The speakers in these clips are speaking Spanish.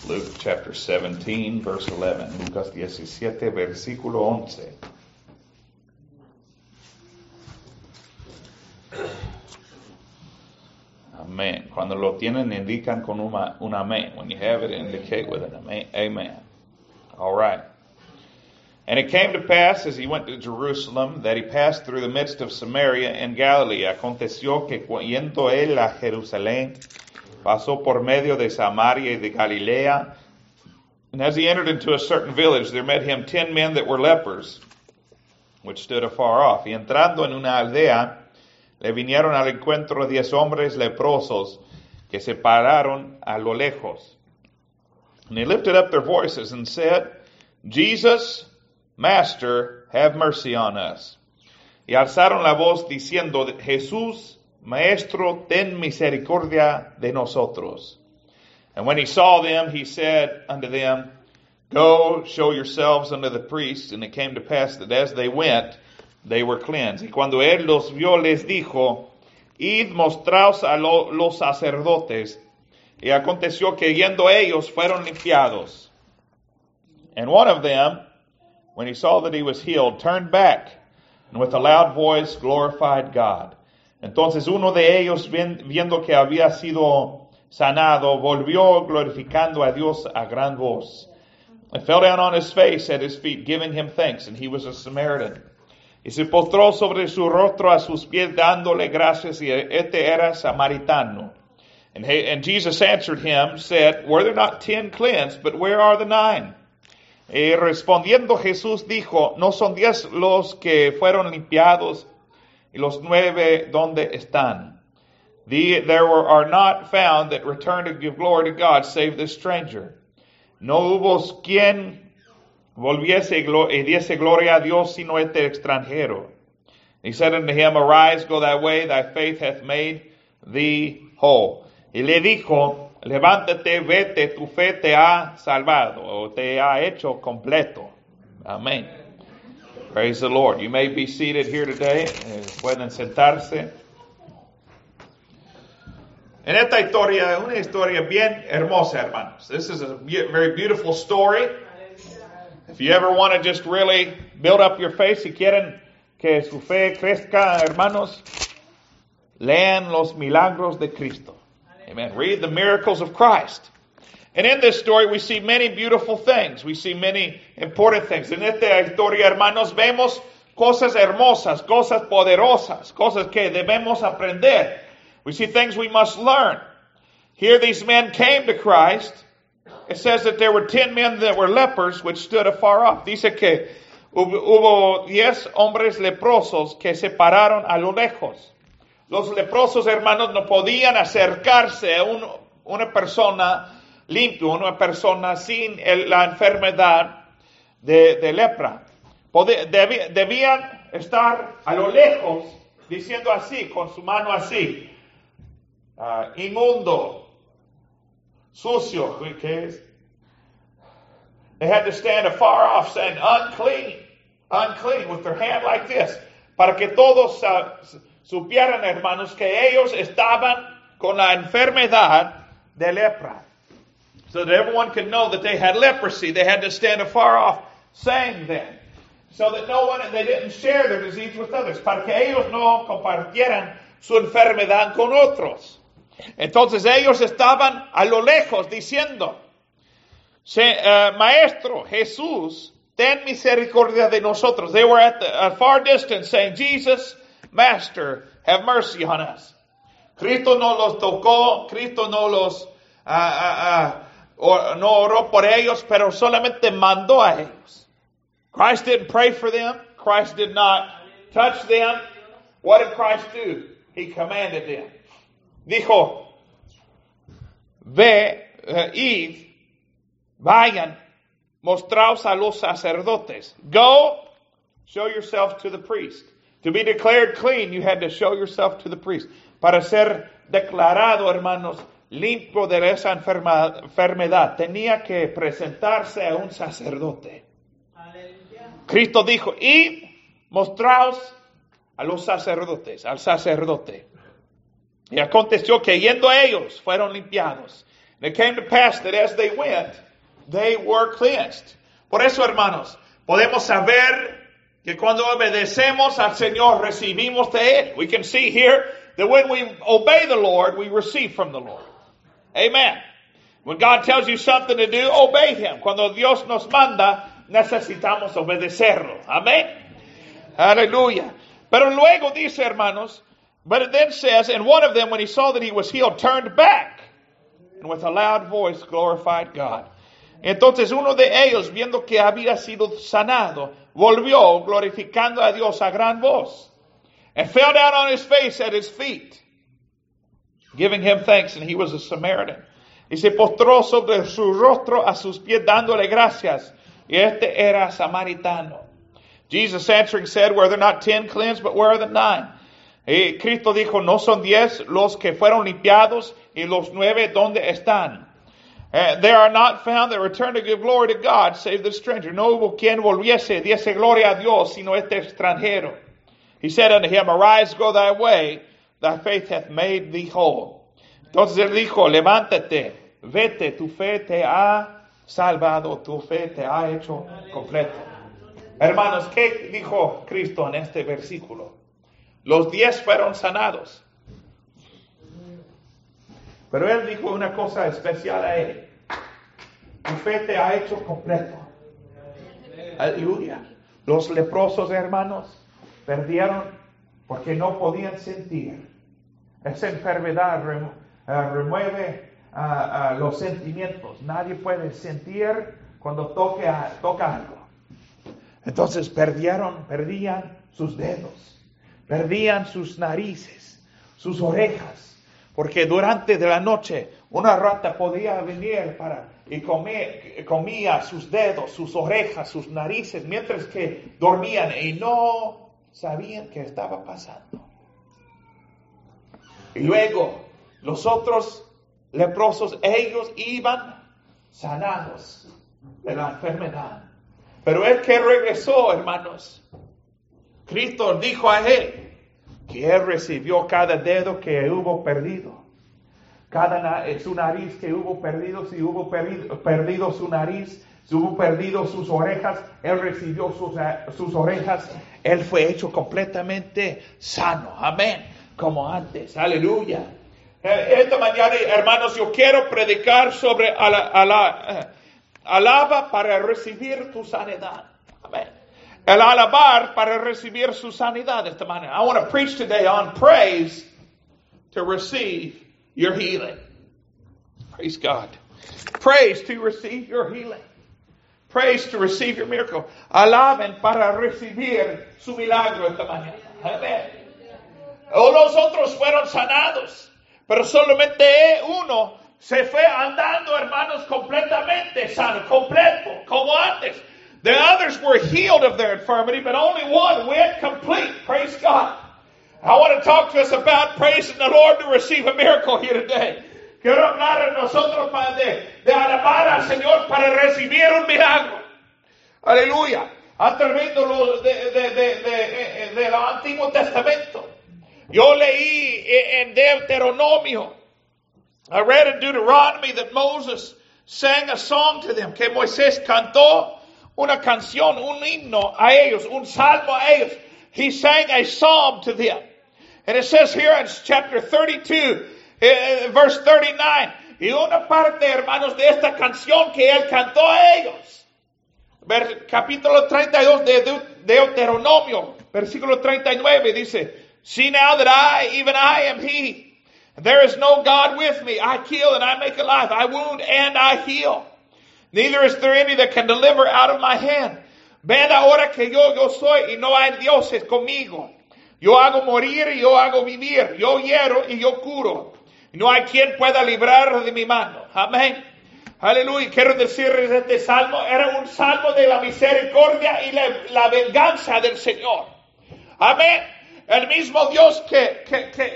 Luke chapter 17, verse 11. Lucas 17, versículo 11. Amén. Cuando lo tienen, indican con un amén. When you have it, indicate with an amén. Amen. All right. And it came to pass, as he went to Jerusalem, that he passed through the midst of Samaria and Galilee. Aconteció que yendo él a Jerusalén, pasó por medio de Samaria y de Galilea. And as he entered into a certain village, there met him 10 men that were lepers, which stood afar off. Y entrando en una aldea, le vinieron al encuentro 10 hombres leprosos que se pararon a lo lejos. And they lifted up their voices and said, Jesus, Master, have mercy on us. Y alzaron la voz diciendo, Jesús, Maestro, ten misericordia de nosotros. And when he saw them, he said unto them, Go, show yourselves unto the priests. And it came to pass that as they went, they were cleansed. Y cuando él los vio, les dijo, Id, mostraos a los sacerdotes. Y aconteció que yendo ellos, fueron limpiados. And one of them, when he saw that he was healed, turned back, and with a loud voice glorified God. Entonces uno de ellos, viendo que había sido sanado, volvió glorificando a Dios a gran voz. And fell down on his face at his feet, giving him thanks. And he was a Samaritan. Y se postró sobre su rostro a sus pies, dándole gracias, y este era samaritano. And Jesus answered him, said, Were there not 10 cleansed, but where are the 9? Y respondiendo Jesús dijo, ¿no son 10 los que fueron limpiados? Y los 9, ¿dónde están? There are not found that return to give glory to God, save this stranger. No hubo quien volviese y diese gloria a Dios, sino este extranjero. He said unto him, Arise, go thy way, thy faith hath made thee whole. Y le dijo, levántate, vete, tu fe te ha salvado, o te ha hecho completo. Amén. Praise the Lord. You may be seated here today. Pueden sentarse. En esta historia, una historia bien hermosa, hermanos. This is a very beautiful story. If you ever want to just really build up your faith, si quieren que su fe crezca, hermanos, lean los milagros de Cristo. Amen. Read the miracles of Christ. And in this story, we see many beautiful things. We see many important things. En esta historia, hermanos, vemos cosas hermosas, cosas poderosas, cosas que debemos aprender. We see things we must learn. Here these men came to Christ. It says that there were 10 men that were lepers, which stood afar off. Dice que hubo 10 hombres leprosos que se pararon a lo lejos. Los leprosos, hermanos, no podían acercarse a una persona limpia, una persona sin la enfermedad de lepra. Debían estar a lo lejos, diciendo así, con su mano así, inmundo, sucio, ¿qué es? They had to stand afar off saying, unclean, unclean, with their hand like this, para que todos supieran, hermanos, que ellos estaban con la enfermedad de lepra. So that everyone could know that they had leprosy, they had to stand afar off saying that. So that they didn't share their disease with others, para que ellos no compartieran su enfermedad con otros. Entonces ellos estaban a lo lejos diciendo, Maestro, Jesús, ten misericordia de nosotros. They were at a far distance saying, Jesus, Master, have mercy on us. Cristo no los tocó, Cristo no los no oró por ellos, pero solamente mandó a ellos. Christ didn't pray for them. Christ did not touch them. What did Christ do? He commanded them. Dijo, id, vayan, mostraos a los sacerdotes. Go, show yourself to the priest. To be declared clean, you had to show yourself to the priest. Para ser declarado, hermanos, limpio de esa enfermedad, tenía que presentarse a un sacerdote. Cristo dijo, id, mostraos a los sacerdotes, al sacerdote. Y aconteció que yendo ellos fueron limpiados. And it came to pass that as they went, they were cleansed. Por eso, hermanos, podemos saber que cuando obedecemos al Señor, recibimos de Él. We can see here that when we obey the Lord, we receive from the Lord. Amen. When God tells you something to do, obey Him. Cuando Dios nos manda, necesitamos obedecerlo. Amén. Aleluya. Pero luego dice, hermanos, but it then says, and one of them, when he saw that he was healed, turned back, and with a loud voice glorified God. Entonces uno de ellos, viendo que había sido sanado, volvió glorificando a Dios a gran voz, and fell down on his face at his feet, giving him thanks, and he was a Samaritan. Y se postró sobre su rostro a sus pies, dándole gracias. Y este era samaritano. Jesus answering said, were there not 10 cleansed, but where are the 9? Y Cristo dijo, no son 10 los que fueron limpiados, y los 9, ¿dónde están? They are not found that return to give glory to God, save the stranger. No hubo quien volviese, diese gloria a Dios, sino este extranjero. He said unto him, arise, go thy way, thy faith hath made thee whole. Entonces él dijo, levántate, vete, tu fe te ha salvado, tu fe te ha hecho completo. Hermanos, ¿qué dijo Cristo en este versículo? Los 10 fueron sanados. Pero él dijo una cosa especial a él. Tu fe te ha hecho completo. Aleluya. Los leprosos, hermanos, perdieron porque no podían sentir. Esa enfermedad remueve los sentimientos. Nadie puede sentir cuando toca algo. Entonces perdían sus dedos, perdían sus narices, sus orejas. Porque durante de la noche una rata podía venir y comía sus dedos, sus orejas, sus narices, mientras que dormían y no sabían qué estaba pasando. Y luego los otros leprosos, ellos iban sanados de la enfermedad. Pero el que regresó, hermanos, Cristo dijo a él, que él recibió cada dedo que hubo perdido, su nariz que hubo perdido, si hubo perdido su nariz, si hubo perdido sus orejas, él recibió sus orejas, él fue hecho completamente sano, amén, como antes, aleluya. Esta mañana, hermanos, yo quiero predicar sobre alaba para recibir tu sanidad, amén. El alabar para recibir su sanidad esta mañana. I want to preach today on praise to receive your healing. Praise God. Praise to receive your healing. Praise to receive your miracle. Alaben para recibir su milagro esta mañana. Amén. Los otros fueron sanados, pero solamente uno se fue andando, hermanos, completamente sano, completo, como antes. The others were healed of their infirmity, but only one went complete. Praise God. I want to talk to us about praising the Lord to receive a miracle here today. Quiero hablar a nosotros de alabar al Señor para recibir un milagro. Aleluya. A través del Antiguo Testamento. Yo leí en Deuteronomio. I read in Deuteronomy that Moses sang a song to them. Que Moisés cantó una canción, un himno a ellos, un salmo a ellos. He sang a psalm to them. And it says here in chapter 32, verse 39, y una parte, hermanos, de esta canción que él cantó a ellos. Capítulo 32 de Deuteronomio, versículo 39, dice, see now that even I am he. There is no God with me. I kill and I make alive. I wound and I heal. Neither is there any that can deliver out of my hand. Ven ahora que yo soy y no hay dioses conmigo. Yo hago morir y yo hago vivir. Yo hiero y yo curo. No hay quien pueda librar de mi mano. Amén. Aleluya. Quiero decirles este salmo. Era un salmo de la misericordia y la venganza del Señor. Amén. El mismo Dios que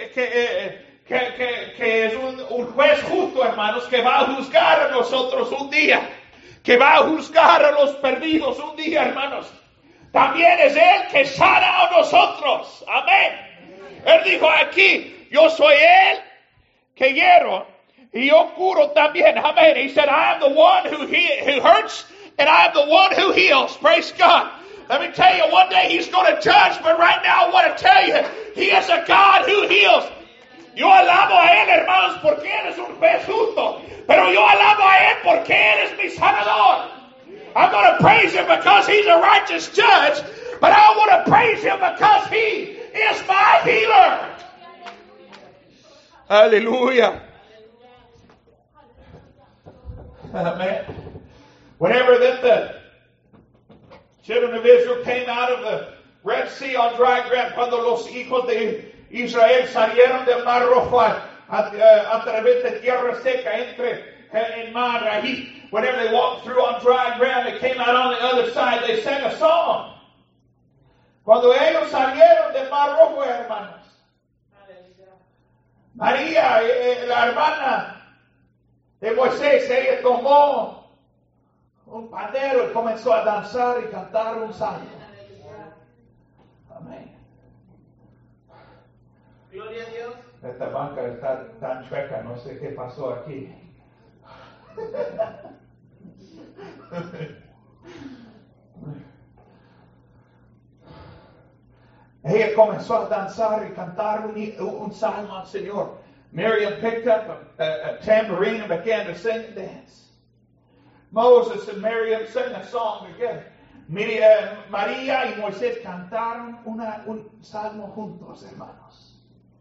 es un juez justo, hermanos, que va a juzgar a nosotros un día. Que va a juzgar a los perdidos un día, hermanos. También es Él que sana a nosotros. Amén. Él dijo aquí, yo soy Él que hiero Y yo curo también. Amen. He said, I am the one who hurts, and I am the one who heals. Praise God. Let me tell you, one day He's going to judge, but right now I want to tell you, He is a God who heals. Yo alabo a Él, hermanos, porque Él es un juez justo. Pero yo alabo a Él porque Él es mi sanador. I'm going to praise Him because He's a righteous judge, but I want to praise Him because He is my healer. Hallelujah. Amen. Whenever the children of Israel came out of the Red Sea on dry ground, cuando los hijos de Israel salieron del Mar Rojo a través de tierra seca entre el mar ahí, whenever they walked through on dry ground, they came out on the other side, they sang a song. Cuando ellos salieron del Mar Rojo, hermanos, María, la hermana de Moisés, ella tomó un pandero y comenzó a danzar y cantar un salmo. Amén. Gloria a Dios. Esta banca está tan chueca, no sé qué pasó aquí. Ella comenzó a danzar y cantar un salmo al Señor. Miriam picked up a tambourine and began to sing and dance. Moses and Miriam sang a song together. María y Moisés cantaron un salmo juntos, hermanos.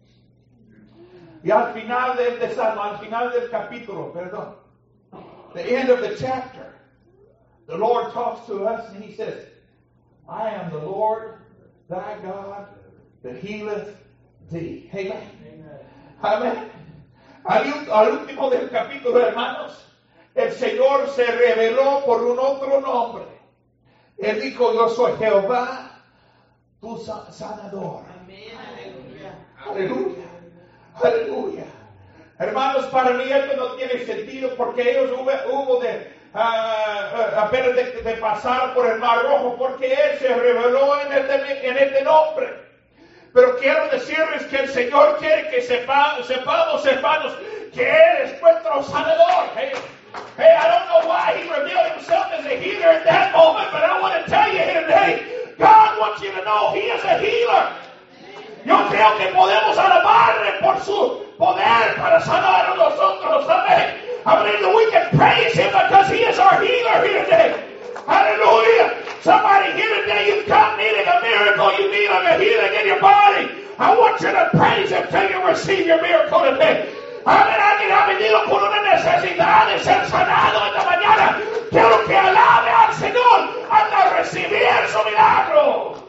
Y al final del salmo, al final del capítulo, perdón, the end of the chapter, the Lord talks to us and He says, I am the Lord thy God that healeth thee. Amen. Amén. Al último del capítulo, hermanos, el Señor se reveló por un otro nombre. Él dijo, yo soy Jehová, tu sanador. Aleluya. Aleluya. Hermanos, para mí esto no tiene sentido porque ellos hubo apenas de pasar por el Mar Rojo porque Él se reveló en este nombre. Pero quiero decirles que el Señor quiere que sepamos, hermanos, que Él es nuestro sanador. Hey, I don't know why He revealed Himself as a healer at that moment, but I want to tell you here today, God wants you to know He is a healer. Yo creo que podemos alabarle por su poder para sanar a nosotros. Amén. I believe that we can praise Him because He is our healer here today. Hallelujah. Somebody here today, you've come needing a miracle. You need a healing in your body. I want you to praise Him till you receive your miracle today. Amén. Alguien ha venido con una necesidad de ser sanado esta mañana. Quiero que alabe al Señor hasta recibir su milagro.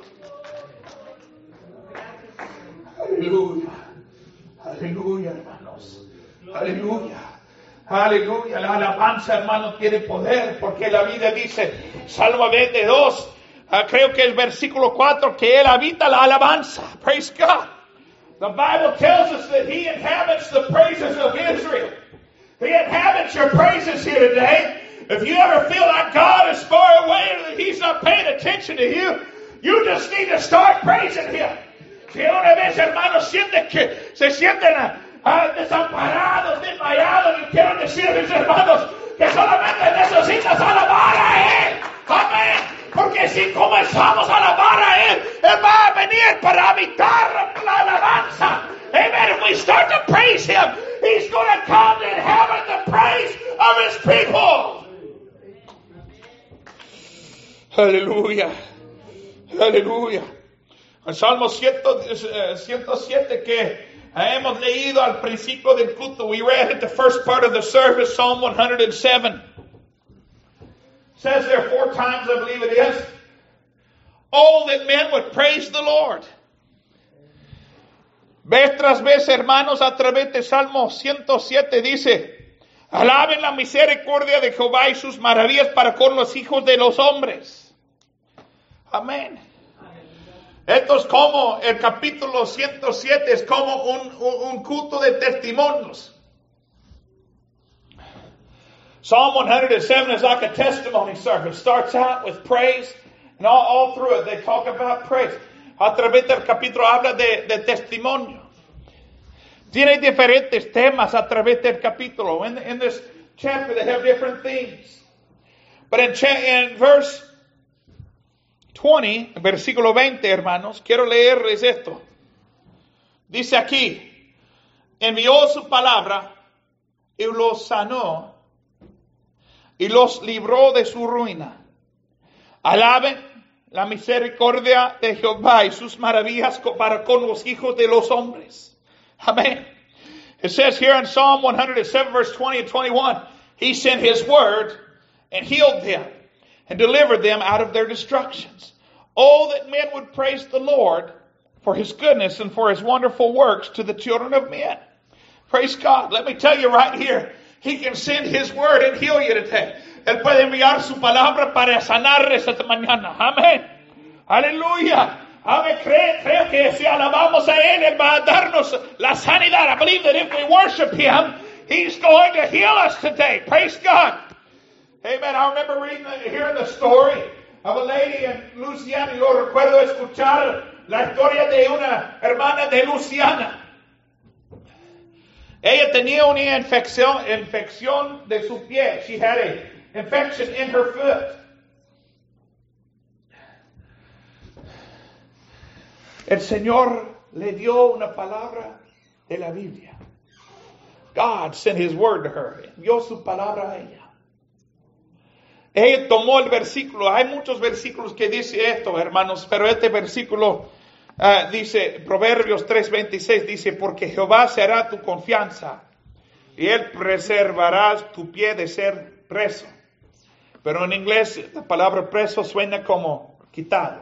Aleluya. Aleluya, hermanos. Aleluya. Aleluya. La alabanza, hermanos, tiene poder porque la Biblia dice, Salmo 22, creo que el versículo 4, que Él habita la alabanza. Praise God. The Bible tells us that He inhabits the praises of Israel. He inhabits your praises here today. If you ever feel like God is far away and that He's not paying attention to you, you just need to start praising Him. Si una vez, hermanos, sienten que se sienten desamparados, desmayados, y quiero decirles, hermanos, que solamente necesitas alabar a Él. Amén. Porque si comenzamos a alabar a Él, Él va a venir para habitar la alabanza. Amen. If we start to praise Him, He's going to come to inhabit the praise of His people. Aleluya. Aleluya. El Salmo 107 que hemos leído al principio del culto. We read at the first part of the service, Psalm 107. Says there 4 times, I believe it is. Oh, that men would praise the Lord. Vez tras vez, hermanos, a través de Salmo 107 dice, alaben la misericordia de Jehová y sus maravillas para con los hijos de los hombres. Amén. Esto es como el capítulo 107, es como un culto de testimonios. Psalm 107 is like a testimony service. Starts out with praise, and all through it they talk about praise. A través del capítulo habla de testimonio. Tiene diferentes temas a través del capítulo. In this chapter they have different themes. But in verse 20, versículo 20, hermanos, quiero leerles esto. Dice aquí, envió su palabra y los sanó y los libró de su ruina. Alaben la misericordia de Jehová y sus maravillas para con los hijos de los hombres. Amen. It says here in Psalm 107 verse 20 and 21, He sent His word and healed them and delivered them out of their destructions. Oh, that men would praise the Lord for His goodness and for His wonderful works to the children of men. Praise God. Let me tell you right here, He can send His word and heal you today. Él puede enviar su palabra para sanarles esta mañana. Amén. Aleluya. Amén. Creo que si alabamos a Él va a darnos la sanidad. I believe that if we worship Him, He's going to heal us today. Praise God. Amen. I remember hearing the story of a lady in Louisiana. Yo recuerdo escuchar la historia de una hermana de Louisiana. Ella tenía una infección de su pie. She had an infection in her foot. El Señor le dio una palabra de la Biblia. God sent His word to her. Envió su palabra a ella. Ella tomó el versículo. Hay muchos versículos que dice esto, hermanos, pero este versículo dice, Proverbios 3:26 dice, porque Jehová será tu confianza y Él preservará tu pie de ser preso. Pero en inglés la palabra preso suena como quitado.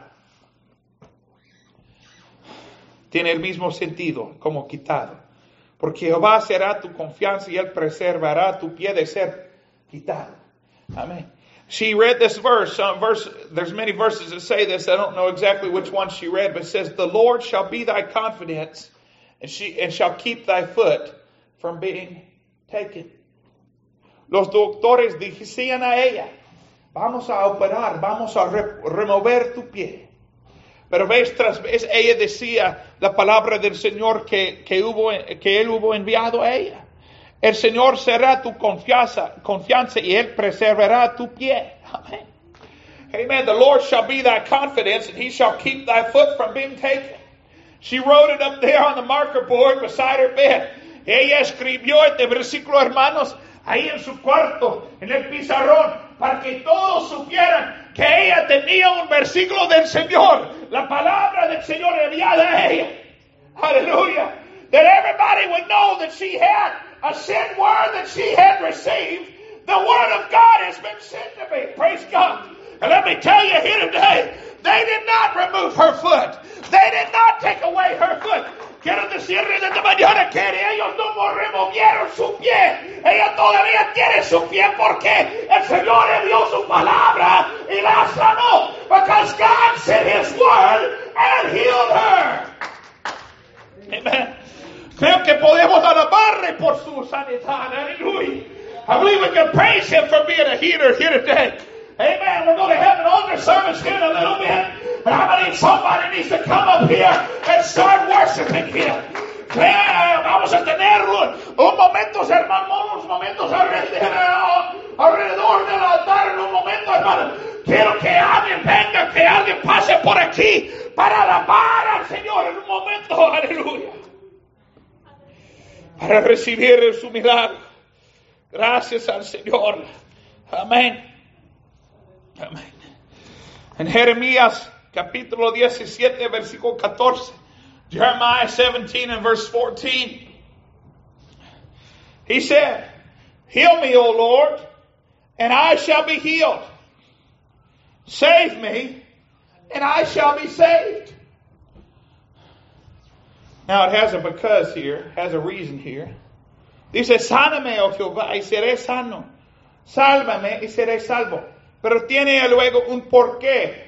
Tiene el mismo sentido, como quitado. Porque Jehová será tu confianza y Él preservará tu pie de ser quitado. Amén. She read this verse. There's many verses that say this. I don't know exactly which one she read, but it says, the Lord shall be thy confidence and shall keep thy foot from being taken. Los doctores decían a ella, vamos a operar, vamos a remover tu pie. Pero vez tras vez ella decía la palabra del Señor que Él hubo enviado a ella. El Señor será tu confianza y Él preservará tu pie. Amen. Amen. The Lord shall be thy confidence and He shall keep thy foot from being taken. She wrote it up there on the marker board beside her bed. Ella escribió este versículo, hermanos, ahí en su cuarto, en el pizarrón, para que todos supieran que ella tenía un versículo del Señor, la palabra del Señor enviada a ella. Hallelujah. That everybody would know that she had a sent word that she had received. The word of God has been sent to me. Praise God. And let me tell you here today, they did not remove her foot. They did not take away her foot. Quiero decirles esta mañana que ellos no removieron su pie. Ella todavía tiene su pie porque el Señor envió su palabra y la sanó. Because God sent His word and healed her. Amen. Creo que podemos alabarle por su sanidad. Hallelujah. I believe we can praise Him for being a healer here today. Amen. We're going to have an altar service here in a little bit. And I believe somebody needs to come up here and start worshiping Him. Vamos a tener un momentos, hermanos, unos momentos alrededor del altar en un momento, hermano. Quiero que alguien venga, que alguien pase por aquí para alabar al Señor en un momento. Aleluya. Para recibir su milagro. Gracias al Señor. Amén. Amén. En Jeremías capítulo 17, versículo 14. Jeremiah 17 and verse 14. He said, heal me, O Lord, and I shall be healed. Save me, and I shall be saved. Now it has a because here, has a reason here. Dice, sáname, oh Jehová, y seré sano. Sálvame y seré salvo. Pero tiene luego un porqué.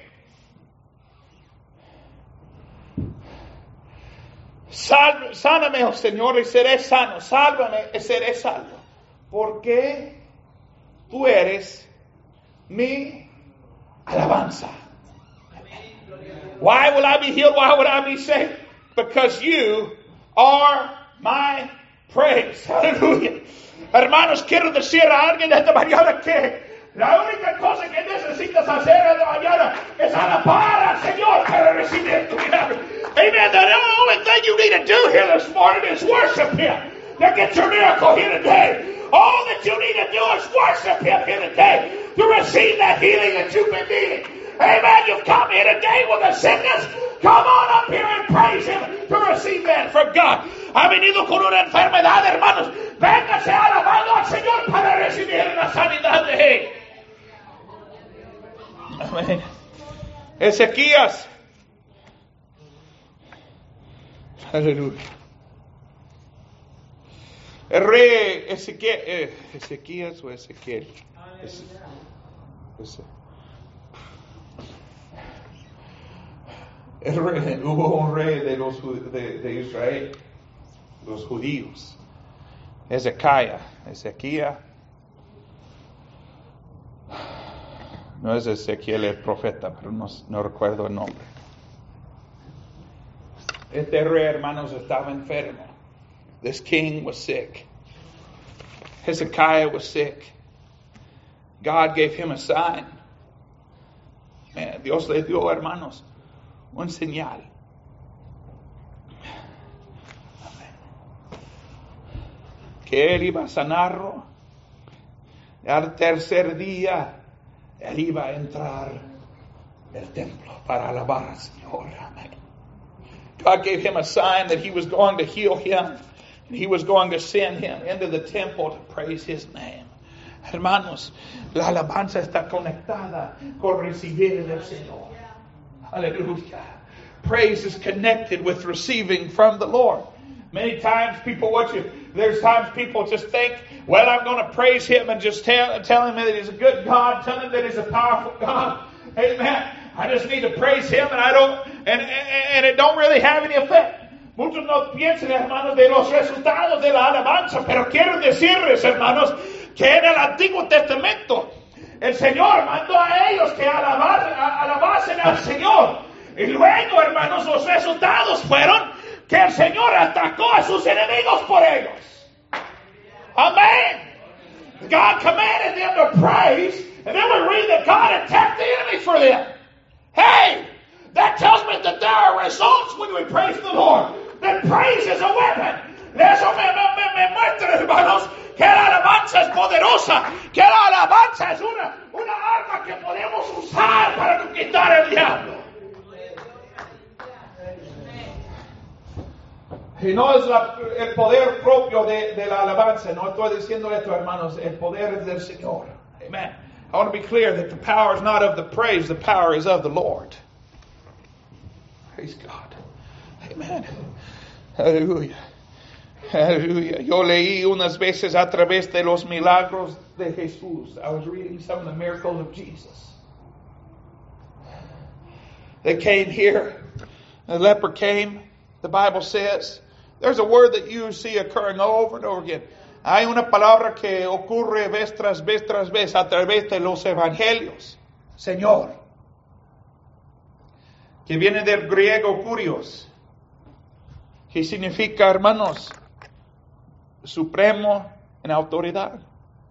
Sáname, oh Señor, y seré sano. Sálvame y seré salvo. Porque tú eres mi alabanza. Why will I be healed? Why would I be saved? Because you are my praise. Aleluya. Hermanos, quiero decir a alguien esta mañana que la única cosa que necesitas hacer esta mañana es alabar al Señor para recibir tu milagro. Amen. The only thing you need to do here this morning is worship Him to get your miracle here today. All that you need to do is worship Him here today to receive that healing that you've been needing. Amen. You've come here today with a sickness. Come on up here and praise Him to receive that from God. Ha venido con una enfermedad, hermanos. Véngase alabando al Señor para recibir la sanidad de Él. Amén. Ezequías. Aleluya. El rey Ezequías o Ezequiel. Hubo un rey de Israel, los judíos. Ezequías. No es Ezequiel el profeta, pero no recuerdo el nombre. Este rey, hermanos, estaba enfermo. This king was sick. Hezekiah was sick. God gave him a sign. Man, Dios le dio, hermanos, un señal. Que él iba a sanarlo. Al tercer día, él iba a entrar al templo para alabar al Señor. Amén. God gave him a sign that He was going to heal him. And He was going to send him into the temple to praise His name. Hermanos, la alabanza está conectada con recibir del Señor. Hallelujah. Praise is connected with receiving from the Lord. Many times there's times people just think, well, I'm going to praise Him and just tell Him that He's a good God, tell Him that He's a powerful God. Amen. I just need to praise Him and it don't really have any effect. Muchos no piensan, hermanos, de los resultados de la alabanza, pero quiero decirles, hermanos, que en el Antiguo Testamento el Señor mandó a ellos que alabasen al Señor. Y luego, hermanos, los resultados fueron que el Señor atacó a sus enemigos por ellos. Amen. God commanded them to praise, and then we read that God attacked the enemy for them. Hey, that tells me that there are results when we praise the Lord. That praise is a weapon. Eso me muestra, hermanos, que la alabanza es poderosa, que la alabanza es una arma que podemos usar para conquistar el diablo. Y no es el poder propio de la alabanza. No estoy diciendo esto, hermanos. El poder es del Señor. Amen. I want to be clear that the power is not of the praise. The power is of the Lord. Praise God. Amen. Aleluya. Aleluya. Yo leí unas veces a través de los milagros de Jesús. I was reading some of the miracles of Jesus. They came here. The leper came. The Bible says, there's a word that you see occurring over and over again. Hay una palabra que ocurre vez tras vez a través de los evangelios. Señor. Que viene del griego kurios. Que significa, hermanos, supremo en autoridad.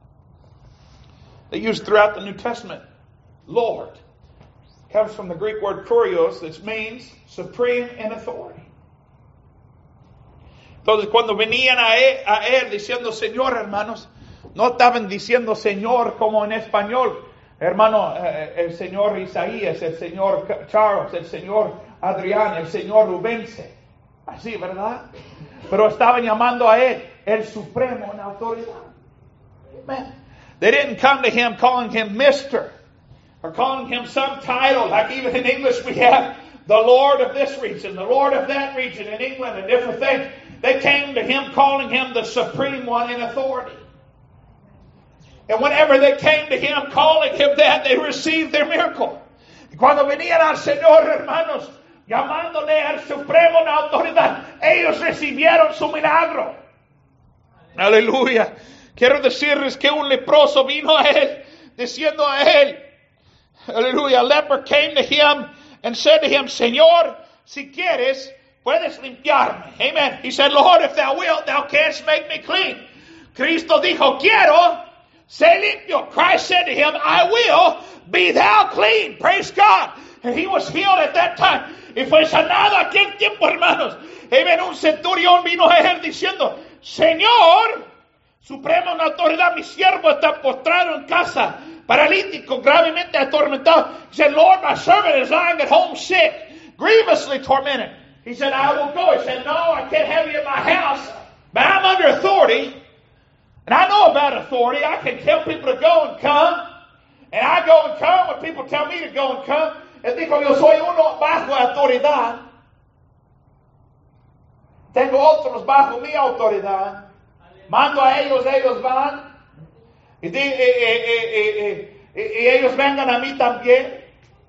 They use throughout the New Testament, Lord. Comes from the Greek word kurios, which means supreme in authority. Entonces, cuando venían a él diciendo Señor, hermanos, no estaban diciendo Señor como en español. Hermano, el señor Isaías, el señor Charles, el señor Adrián, el señor Rubense. Así, ¿verdad? Pero estaban llamando a él el supremo en autoridad. Amen. They didn't come to him calling him Mr. or calling him some title. Like even in English we have the Lord of this region, the Lord of that region in England and different things. They came to him calling him the supreme one in authority. And whenever they came to him calling him that, they received their miracle. Y cuando venían al Señor, hermanos, llamándole al supremo en autoridad, ellos recibieron su milagro. Aleluya. Quiero decirles que un leproso vino a él, diciendo a él, aleluya, a leper came to him and said to him, Señor, si quieres, puedes limpiarme. Amen. He said, Lord, if thou wilt, thou canst make me clean. Cristo dijo, quiero ser limpio. Christ said to him, I will, be thou clean. Praise God. And he was healed at that time. Y fue sanado aquel tiempo, hermanos. Amen. Un centurión vino a él diciendo, Señor, supremo en autoridad, mi siervo está postrado en casa, paralítico, gravemente atormentado. He said, Lord, my servant is lying at home sick, grievously tormented. He said, I will go. He said, no, I can't have you in my house, but I'm under authority. And I know about authority. I can tell people to go and come. And I go and come when people tell me to go and come. Él dijo, yo soy uno bajo autoridad. Tengo otros bajo mi autoridad. Mando a ellos, ellos van. Y ellos vengan a mí también.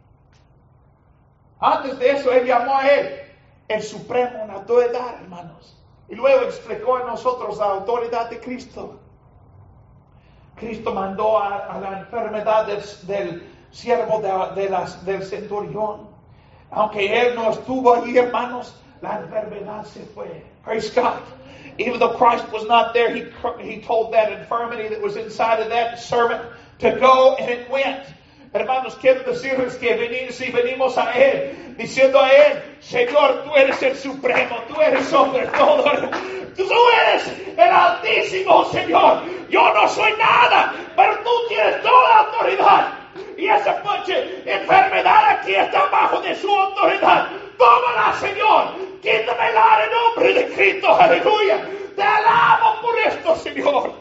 Antes de eso, él llamó a él el supremo en autoridad, hermanos. Y luego explicó a nosotros la autoridad de Cristo. Cristo mandó a la enfermedad del siervo del centurión. Aunque él no estuvo allí, hermanos, la enfermedad se fue. Praise God. Even though Christ was not there, he told that infirmity that was inside of that servant to go, and it went. Hermanos, quiero decirles que si venimos a Él, diciendo a Él, Señor, tú eres el supremo, tú eres sobre todo, tú eres el Altísimo, Señor. Yo no soy nada, pero tú tienes toda la autoridad. Y esa enfermedad aquí está bajo de su autoridad. Tómala, Señor. Quítamela en nombre de Cristo. Aleluya. Te alabo por esto, Señor.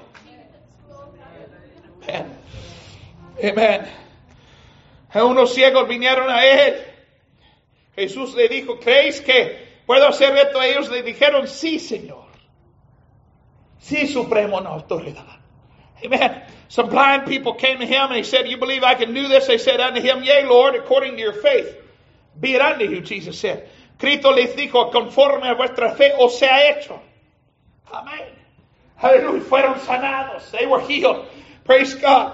Amen. Amen. A unos ciegos vinieron a él. Jesús le dijo, ¿creéis que puedo hacer esto? Ellos le dijeron, sí, Señor. Sí, supremo en autoridad. Amen. Some blind people came to him and he said, you believe I can do this? They said unto him, yea, Lord, according to your faith. Be it unto you, Jesus said. Cristo les dijo, conforme a vuestra fe os sea hecho. Amen. Hallelujah. Fueron sanados. They were healed. Praise God.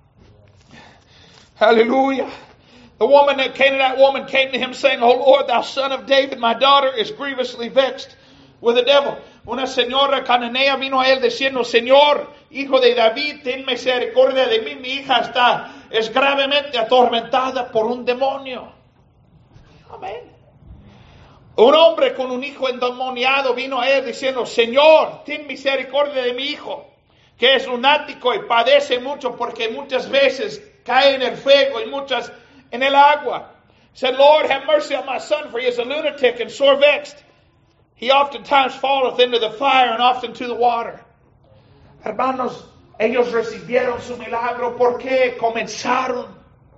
Hallelujah. That woman came to him saying, O Lord, thou son of David, my daughter is grievously vexed with the devil. Una señora cananea vino a él diciendo, Señor, hijo de David, ten misericordia de mí. Mi hija es gravemente atormentada por un demonio. Amén. Un hombre con un hijo endemoniado vino a él diciendo, Señor, ten misericordia de mi hijo, que es lunático y padece mucho porque muchas veces cae en el fuego y muchas en el agua. He said, Lord, have mercy on my son, for he is a lunatic and sore vexed. He oftentimes falleth into the fire and often to the water. Hermanos, ellos recibieron su milagro porque comenzaron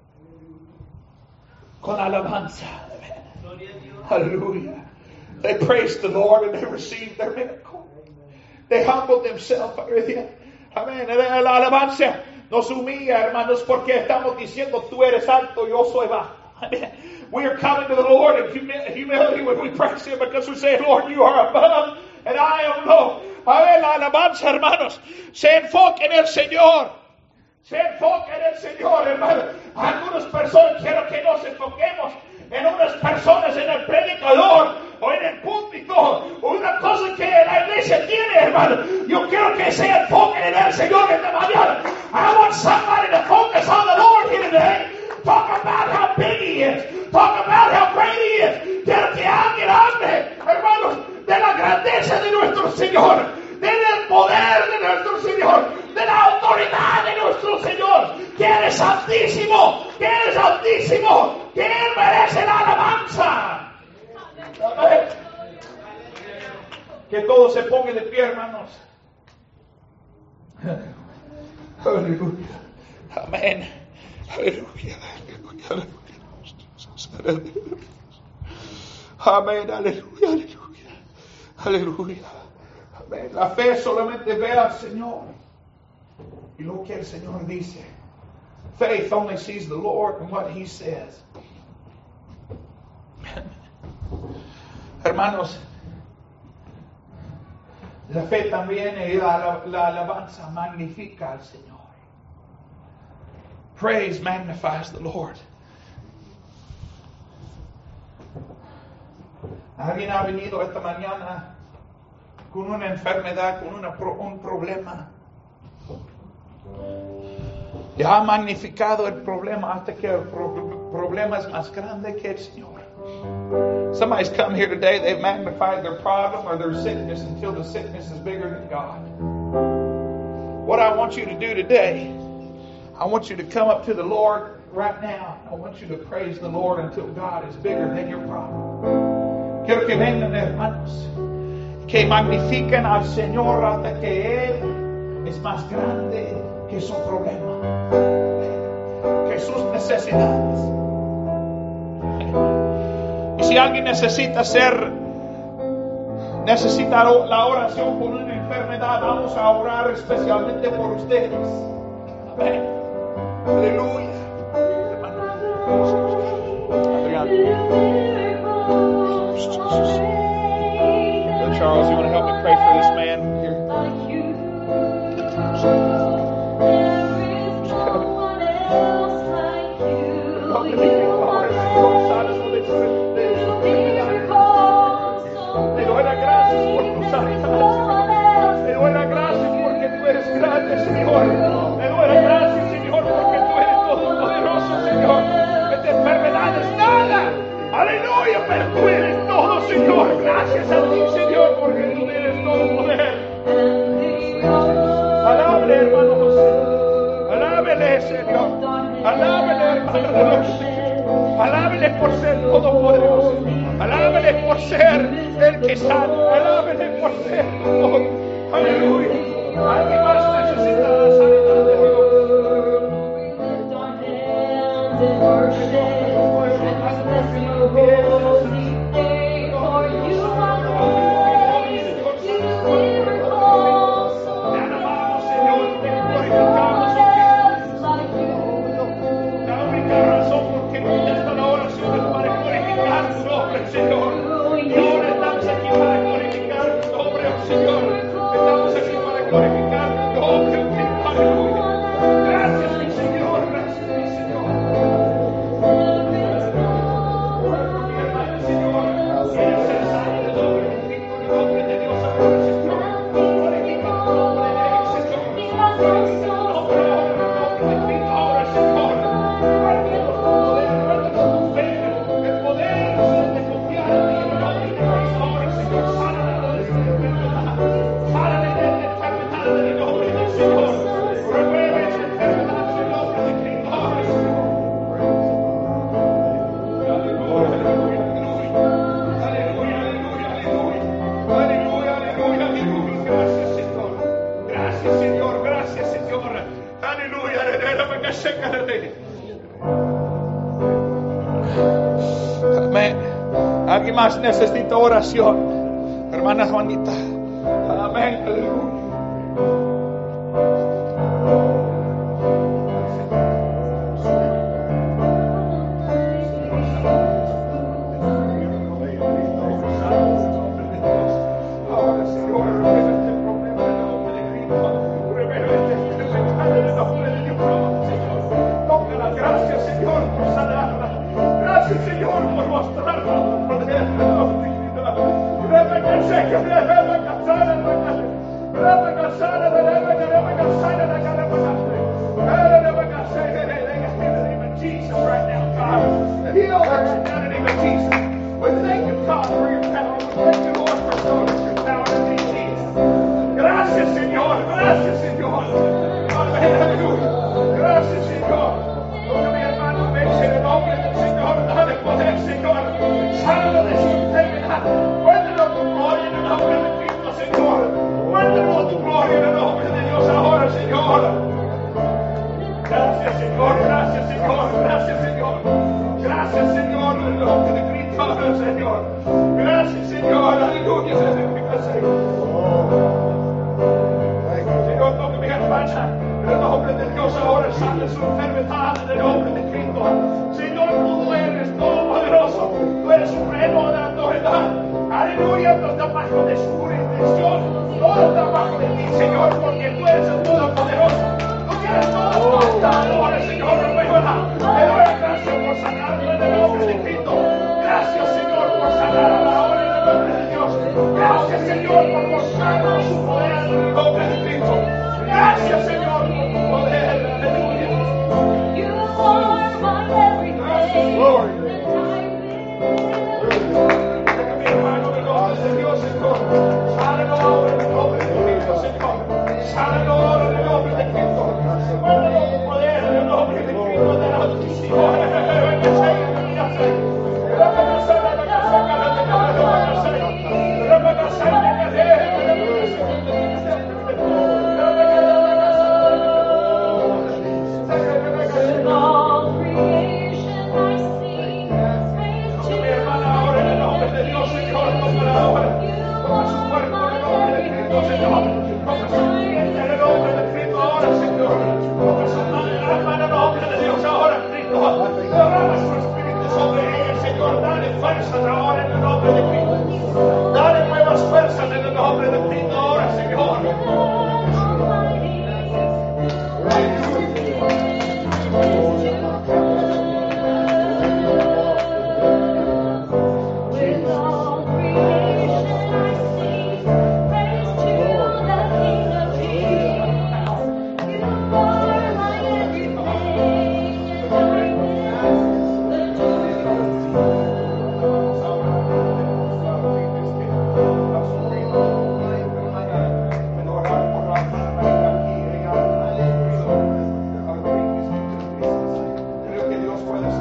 con alabanza. Hallelujah. They praised the Lord and they received their miracle. They humbled themselves. Amén. La alabanza nos humilla, hermanos, porque estamos diciendo, tú eres alto, yo soy bajo. Amen. We are coming to the Lord in humility when we praise Him because we say, Lord, you are above and I am low. Amén. La alabanza, hermanos, se enfoca en el Señor. Se enfoca en el Señor, hermanos. Algunas personas quiero que nos enfoquemos en unas personas, en el predicador o en el púlpito, o una cosa que la iglesia tiene, hermano. Yo quiero que se enfoque en el Señor esta mañana. I want somebody to focus on the Lord here today. Talk about how big He is. Talk about how great He is. Quiero que alguien hable, hermanos, de la grandeza de nuestro Señor, del poder de nuestro Señor, de la autoridad de nuestro Señor, que Él es altísimo, que Él es altísimo, que Él merece la alabanza. Amén. Que todos se pongan de pie, hermanos. Aleluya. Amén. Aleluya. Amén. Aleluya. Aleluya. Aleluya. Amén. La fe solamente ve al Señor y lo que el Señor dice. Faith only sees the Lord and what He says. Hermanos, la fe también y la alabanza magnifica al Señor. Praise magnifies the Lord. Alguien ha venido esta mañana con una enfermedad, con un problema. Y ha magnificado el problema hasta que el problema es más grande que el Señor. Somebody's come here today, they've magnified their problem or their sickness until the sickness is bigger than God. What I want you to do today, I want you to come up to the Lord right now. I want you to praise the Lord until God is bigger than your problem. Quiero que vengan, hermanos, que magnifiquen al Señor hasta que Él es más grande que su problema, que sus necesidades. Y si alguien necesita la oración por una enfermedad, vamos a orar especialmente por ustedes. Amén. Aleluya. Charles, you want to help me pray for this man here? Te doy las gracias por tu sanidad. Te doy las gracias porque tú eres grande, Señor. Te doy las gracias, Señor, porque tú eres todopoderoso, Señor. Esta enfermedad es nada. Aleluya, pero tú eres todo, Señor. Gracias a ti, Señor, porque tú tienes todo poder. Alábele, hermano José. Alábele, Señor. Alábele, hermano José. Alábele por ser todopoderoso. Alábele por ser el que sana. Alábele por ser todo. Aleluya. Alguien más necesita la sanidad de Dios. Alguien más necesita oración. Hermana Juanita. Amén. Aleluya. Gracias, Señor, por sanar a la hora.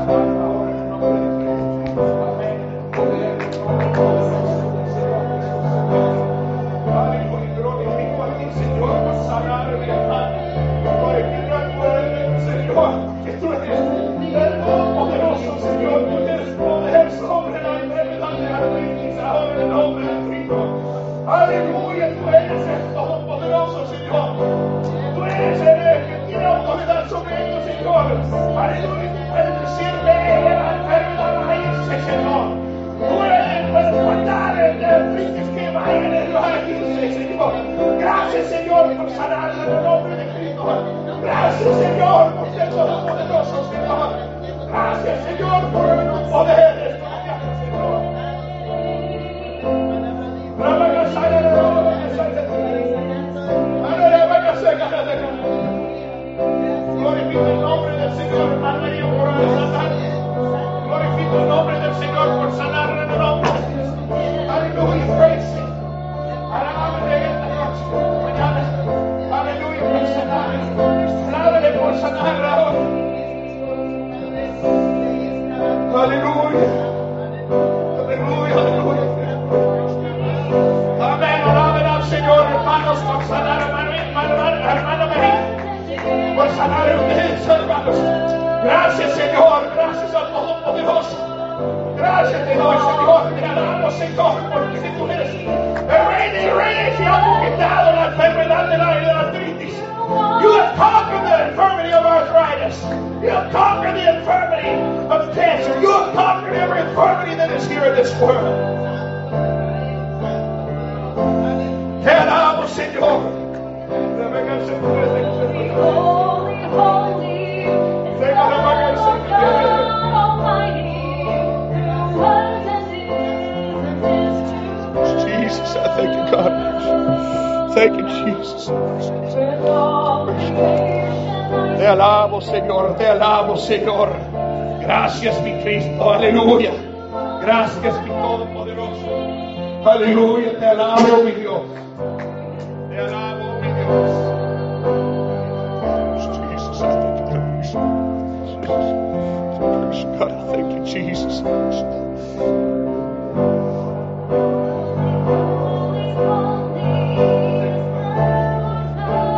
Aleluya, tú eres el Todopoderoso, Señor. Tú eres el que tiene autoridad sobre ellos, Señor. Aleluya, tú puedes decirle a la enfermedad, váyanse, Señor. Tú puedes mandar el artritis que vayan a irse, Señor. Gracias, Señor, por sanarlo en el nombre de Cristo. Gracias, Señor, por ser Todopoderoso, Señor. Gracias, Señor, por tu poder. Glorifica el nombre del Señor, hermano María, por sanar. Glorifica el nombre del Señor por sanar en el nombre de Jesús. Aleluya, praise Him. Alábale esta noche, mañana. Aleluya, por sanar. Alábale por sanar ahora. Aleluya. Aleluya, aleluya. Amén, alaben al Señor, hermanos, por sanar, hermano María. Por sanar a ustedes, hermanos. Gracias, Señor. Gracias al Todopoderoso. Gracias te doy, Señor. Te alabo, Señor, porque tú eres el Rey de Reyes y has conquistado la enfermedad de la artritis. You have conquered the infirmity of arthritis. You have conquered the infirmity of cancer. You have conquered every infirmity that is here in this world. Te alabo, Señor. Holy, holy, is God Almighty, who was and is and is to come. Jesus, I thank you, God. Thank you, Jesus. With all creation Te alabo, Señor. Te alabo, Señor. Gracias, mi Cristo. Aleluya. Gracias, mi Todopoderoso. Aleluya. Te alabo, mi Dios. Te alabo, mi Dios. Jesus, I thank you. God, I thank you, Jesus.